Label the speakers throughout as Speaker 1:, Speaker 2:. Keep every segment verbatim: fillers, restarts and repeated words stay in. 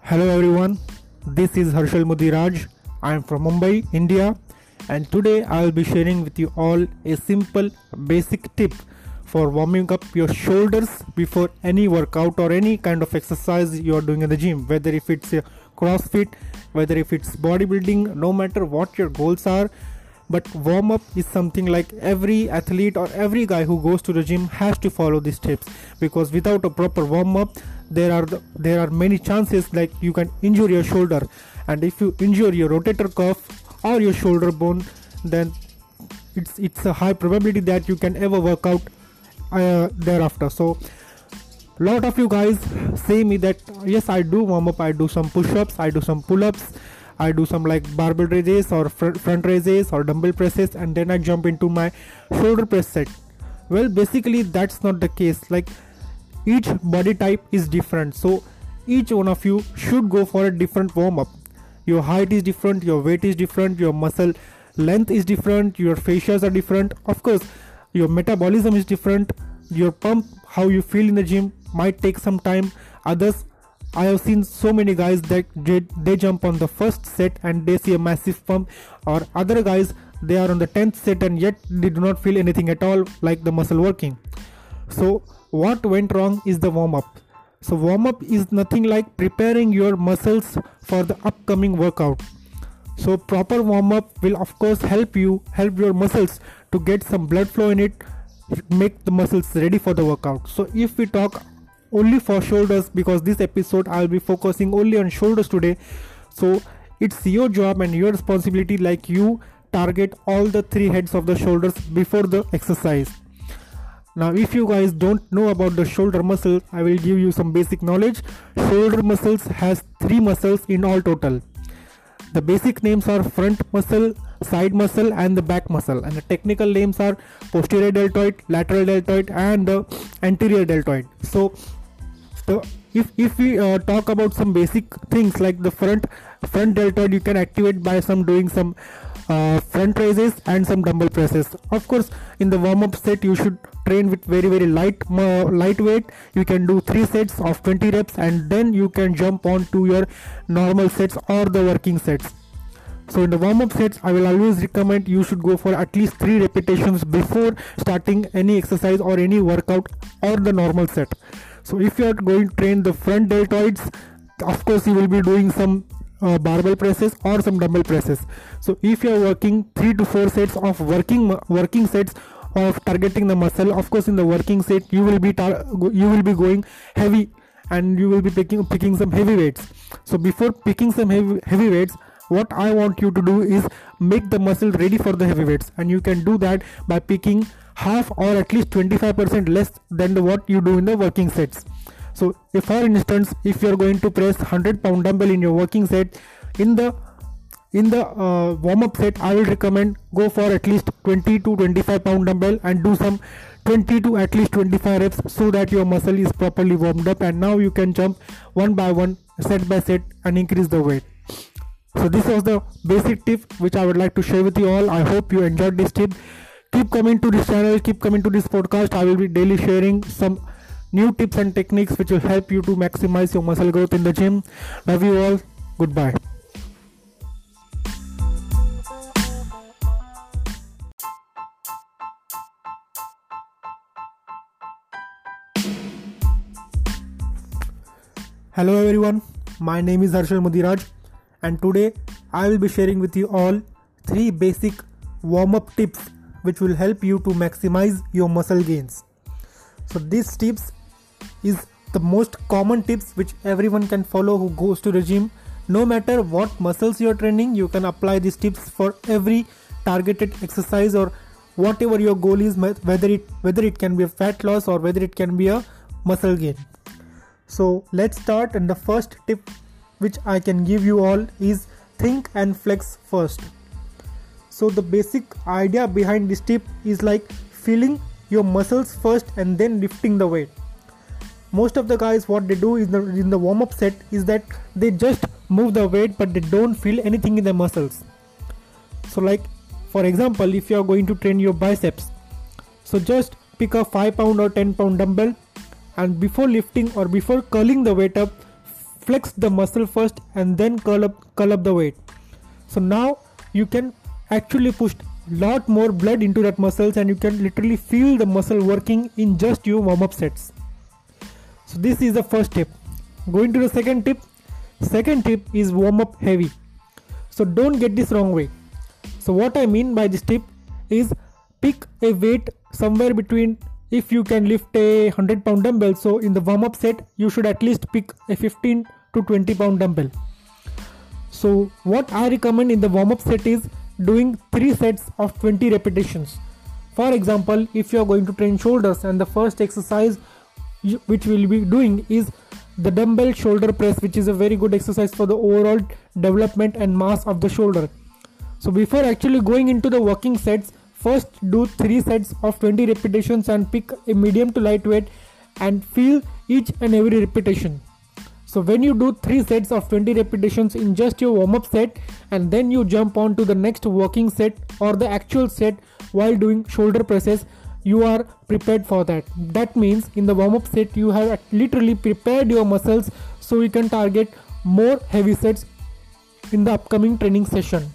Speaker 1: Hello everyone, this is Harshal Mudiraj. I am from Mumbai, India, and today I will be sharing with you all a simple basic tip for warming up your shoulders before any workout or any kind of exercise you are doing in the gym, whether if it's a CrossFit, whether if it's bodybuilding, no matter what your goals are. But warm up is something like every athlete or every guy who goes to the gym has to follow these tips, because without a proper warm up there are the, there are many chances like you can injure your shoulder, and if you injure your rotator cuff or your shoulder bone, then it's it's a high probability that you can ever work out uh, thereafter. So lot of you guys say me that yes, I do warm up, I do some push-ups, I do some pull-ups, I do some like barbell raises or front, front raises or dumbbell presses, and then I jump into my shoulder press set. Well, basically that's not the case. Like, each body type is different, so each one of you should go for a different warm up. Your height is different, your weight is different, your muscle length is different, your fascias are different, of course your metabolism is different, your pump, how you feel in the gym might take some time. Others, I have seen so many guys that they, they jump on the first set and they see a massive pump, or other guys they are on the tenth set and yet they do not feel anything at all, like the muscle working. So what went wrong is the warm up. So warm up is nothing like preparing your muscles for the upcoming workout. So proper warm up will of course help you help your muscles to get some blood flow in it, make the muscles ready for the workout. So if we talk only for shoulders, because this episode I'll be focusing only on shoulders today, so it's your job and your responsibility, like you target all the three heads of the shoulders before the exercise. Now if you guys don't know about the shoulder muscle, I will give you some basic knowledge. Shoulder muscles has three muscles in all total. The basic names are front muscle, side muscle and the back muscle, and the technical names are posterior deltoid, lateral deltoid and the anterior deltoid. So the if if we uh, talk about some basic things like the front front deltoid, you can activate by some doing some uh, front raises and some dumbbell presses. Of course in the warm up set you should train with very very light uh, lightweight. You can do three sets of twenty reps and then you can jump on to your normal sets or the working sets. So in the warm up sets I will always recommend you should go for at least three repetitions before starting any exercise or any workout or the normal set. So if you are going to train the front deltoids, of course you will be doing some uh, barbell presses or some dumbbell presses. So if you are working three to four sets of working working sets of targeting the muscle, of course in the working set you will be tar- you will be going heavy and you will be picking picking some heavy weights. So before picking some heavy, heavy weights, what I want you to do is make the muscle ready for the heavy weights, and you can do that by picking half or at least twenty-five percent less than the what you do in the working sets. So if for instance if you are going to press one hundred pound dumbbell in your working set, in the in the uh, warm up set I will recommend go for at least twenty to twenty-five pound dumbbell and do some twenty to at least twenty-five reps, so that your muscle is properly warmed up, and now you can jump one by one, set by set, and increase the weight. So this was the basic tip which I would like to share with you all. I hope you enjoyed this tip. Keep coming to this channel, keep coming to this podcast. I will be daily sharing some new tips and techniques which will help you to maximize your muscle growth in the gym. Love you all. Goodbye. Hello everyone, my name is Harshal Mudiraj, and today I will be sharing with you all three basic warm-up tips which will help you to maximize your muscle gains. So these tips is the most common tips which everyone can follow who goes to the gym. No matter what muscles you are training, you can apply these tips for every targeted exercise or whatever your goal is, whether it whether it can be a fat loss or whether it can be a muscle gain. So let's start, and the first tip which I can give you all is think and flex first. So the basic idea behind this tip is like feeling your muscles first and then lifting the weight. Most of the guys, what they do is the, in the warm up set is that they just move the weight but they don't feel anything in the muscles. So like for example, if you are going to train your biceps, so just pick a five pound or ten pound dumbbell, and before lifting or before curling the weight up, flex the muscle first and then curl up curl up the weight. So now you can actually push lot more blood into that muscles, and you can literally feel the muscle working in just your warm-up sets. So this is the first tip. Going to the second tip. Second tip is warm up heavy. So don't get this wrong way. So what I mean by this tip is, pick a weight somewhere between, if you can lift a one hundred pound dumbbell, so in the warm up set you should at least pick a fifteen to twenty pound dumbbell. So what I recommend in the warm up set is doing three sets of twenty repetitions. For example, if you are going to train shoulders, and the first exercise which we will be doing is the dumbbell shoulder press, which is a very good exercise for the overall development and mass of the shoulder. So before actually going into the working sets, first do three sets of twenty repetitions and pick a medium to light weight and feel each and every repetition. So when you do three sets of twenty repetitions in just your warm up set, and then you jump on to the next working set or the actual set while doing shoulder presses, you are prepared for that. That means in the warm-up set you have literally prepared your muscles so you can target more heavy sets in the upcoming training session.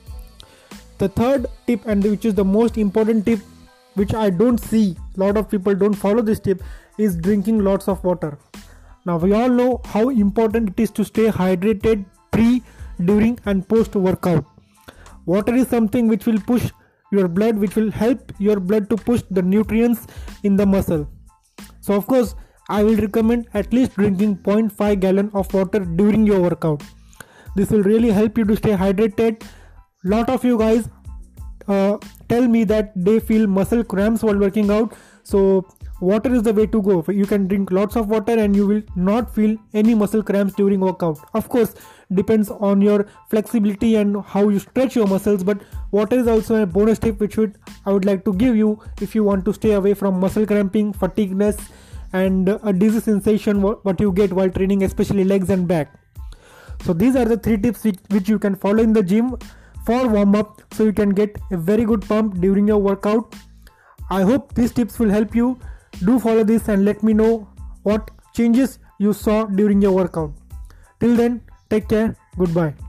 Speaker 1: The third tip, and which is the most important tip, which I don't see a lot of people don't follow this tip, is drinking lots of water. Now we all know how important it is to stay hydrated pre, during and post workout. Water is something which will push your blood, which will help your blood to push the nutrients in the muscle. So of course I will recommend at least drinking zero point five gallon of water during your workout. This will really help you to stay hydrated. Lot of you guys uh, tell me that they feel muscle cramps while working out, so water is the way to go. You can drink lots of water and you will not feel any muscle cramps during workout. Of course depends on your flexibility and how you stretch your muscles, but water is also a bonus tip which would I would like to give you if you want to stay away from muscle cramping, fatigueness and a dizzy sensation what you get while training, especially legs and back. So these are the three tips which, which you can follow in the gym for warm up, so you can get a very good pump during your workout. I hope these tips will help you. Do follow this and let me know what changes you saw during your workout. Till then, take care. Goodbye.